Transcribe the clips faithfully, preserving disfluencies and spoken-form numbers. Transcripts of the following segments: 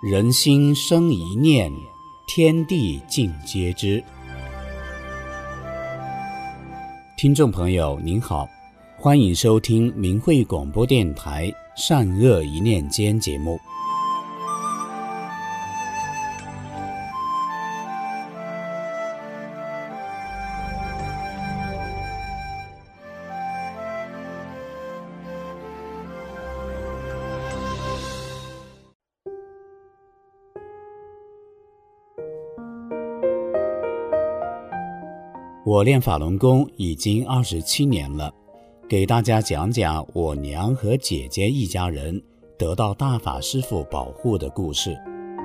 人心生一念，天地尽皆知。听众朋友您好，欢迎收听明慧广播电台善恶一念间节目。我练法轮功已经二十七年了，给大家讲讲我娘和姐姐一家人得到大法师父保护的故事。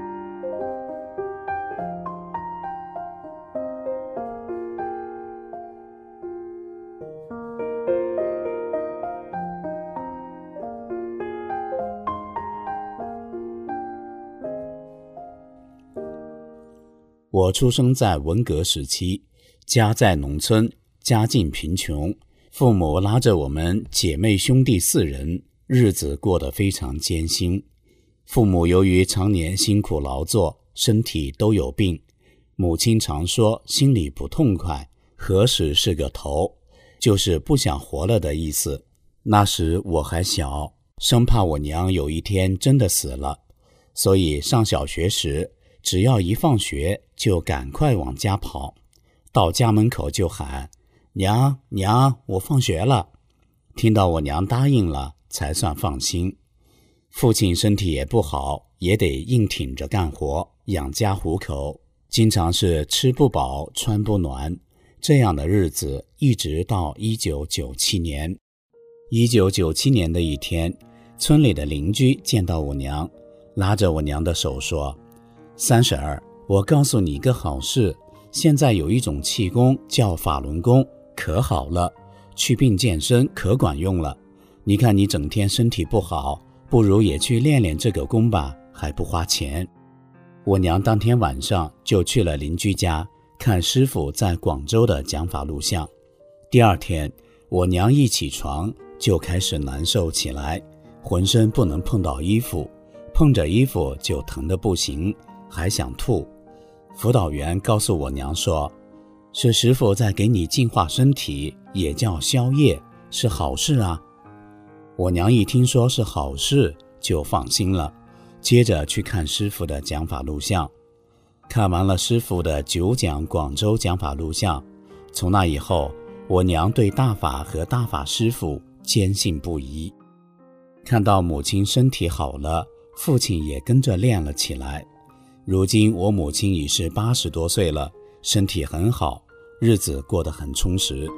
我出生在文革时期，家在农村，家境贫穷，父母拉着我们姐妹兄弟四人，日子过得非常艰辛。父母由于常年辛苦劳作，身体都有病，母亲常说心里不痛快，何时是个头，就是不想活了的意思。那时我还小，生怕我娘有一天真的死了，所以上小学时，只要一放学就赶快往家跑，到家门口就喊娘娘，我放学了。听到我娘答应了才算放心。父亲身体也不好，也得硬挺着干活养家糊口，经常是吃不饱穿不暖，这样的日子一直到一九九七年。一九九七年的一天，村里的邻居见到我娘，拉着我娘的手说，三婶儿，我告诉你一个好事，现在有一种气功叫法轮功，可好了，祛病健身可管用了。你看你整天身体不好，不如也去练练这个功吧，还不花钱。我娘当天晚上就去了邻居家，看师傅在广州的讲法录像。第二天，我娘一起床就开始难受起来，浑身不能碰到衣服，碰着衣服就疼得不行，还想吐。辅导员告诉我娘说，是师父在给你净化身体，也叫消业，是好事啊。我娘一听说是好事就放心了，接着去看师父的讲法录像。看完了师父的九讲广州讲法录像，从那以后，我娘对大法和大法师父坚信不疑。看到母亲身体好了，父亲也跟着练了起来。如今我母亲已是八十多岁了，身体很好，日子过得很充实。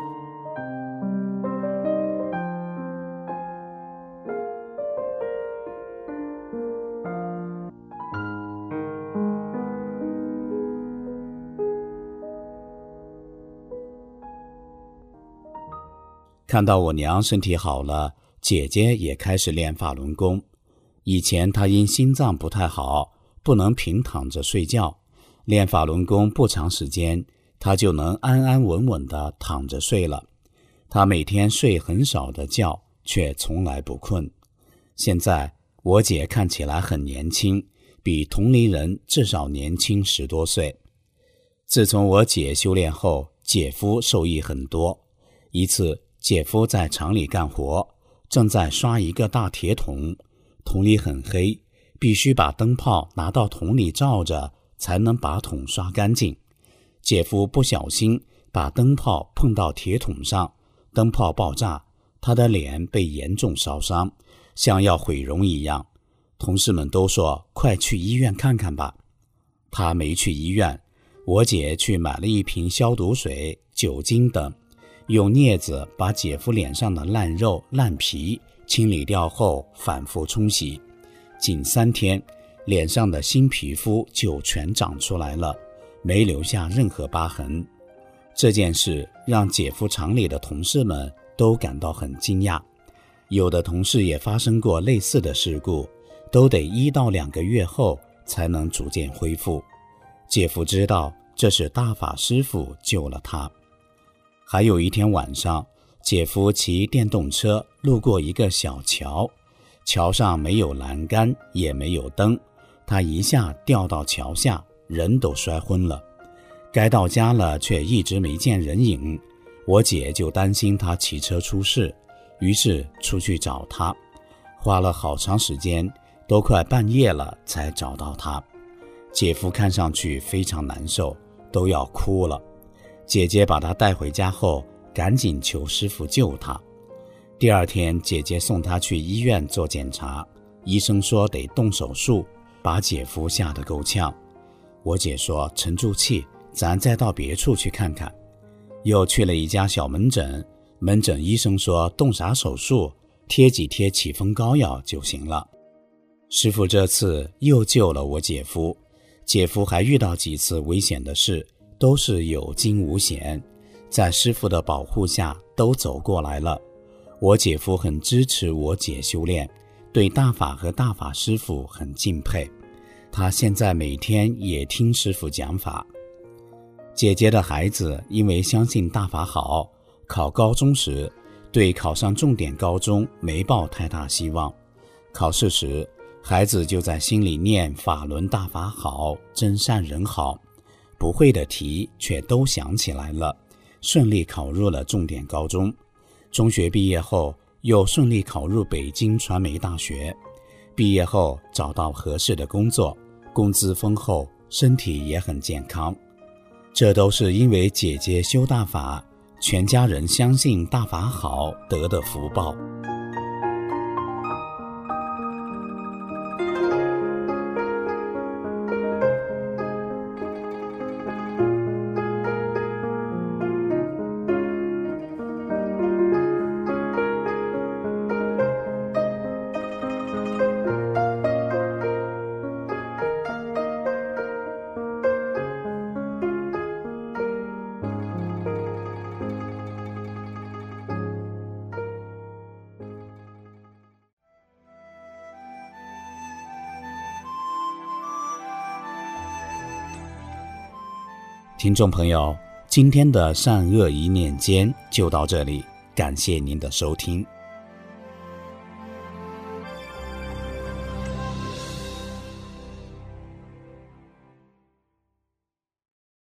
看到我娘身体好了，姐姐也开始练法轮功。以前她因心脏不太好，不能平躺着睡觉，练法轮功不长时间，他就能安安稳稳地躺着睡了。他每天睡很少的觉，却从来不困。现在我姐看起来很年轻，比同龄人至少年轻十多岁。自从我姐修炼后，姐夫受益很多。一次，姐夫在厂里干活，正在刷一个大铁桶，桶里很黑，必须把灯泡拿到桶里照着，才能把桶刷干净。姐夫不小心把灯泡碰到铁桶上，灯泡爆炸，他的脸被严重烧伤，像要毁容一样。同事们都说快去医院看看吧。他没去医院，我姐去买了一瓶消毒水、酒精等，用镊子把姐夫脸上的烂肉烂皮清理掉后反复冲洗，仅三天，脸上的新皮肤就全长出来了，没留下任何疤痕。这件事让姐夫厂里的同事们都感到很惊讶，有的同事也发生过类似的事故，都得一到两个月后才能逐渐恢复。姐夫知道这是大法师父救了他。还有一天晚上，姐夫骑电动车路过一个小桥，桥上没有栏杆，也没有灯， 他一下掉到桥下，人都摔昏了。该到家了，却一直没见人影。我姐就担心他骑车出事，于是出去找他，花了好长时间，都快半夜了才找到他。姐夫看上去非常难受，都要哭了。姐姐把他带回家后，赶紧求师傅救他。第二天，姐姐送他去医院做检查，医生说得动手术，把姐夫吓得够呛。我姐说沉住气，咱再到别处去看看。又去了一家小门诊，门诊医生说动啥手术，贴几贴起风膏药就行了。师傅这次又救了我姐夫，姐夫还遇到几次危险的事，都是有惊无险，在师傅的保护下都走过来了。我姐夫很支持我姐修炼，对大法和大法师父很敬佩，他现在每天也听师父讲法。姐姐的孩子因为相信大法好，考高中时对考上重点高中没抱太大希望，考试时孩子就在心里念法轮大法好，真善人好，不会的题却都想起来了，顺利考入了重点高中。中学毕业后又顺利考入北京传媒大学，毕业后找到合适的工作，工资丰厚，身体也很健康。这都是因为姐姐修大法，全家人相信大法好得的福报。听众朋友，今天的善恶一念间就到这里，感谢您的收听。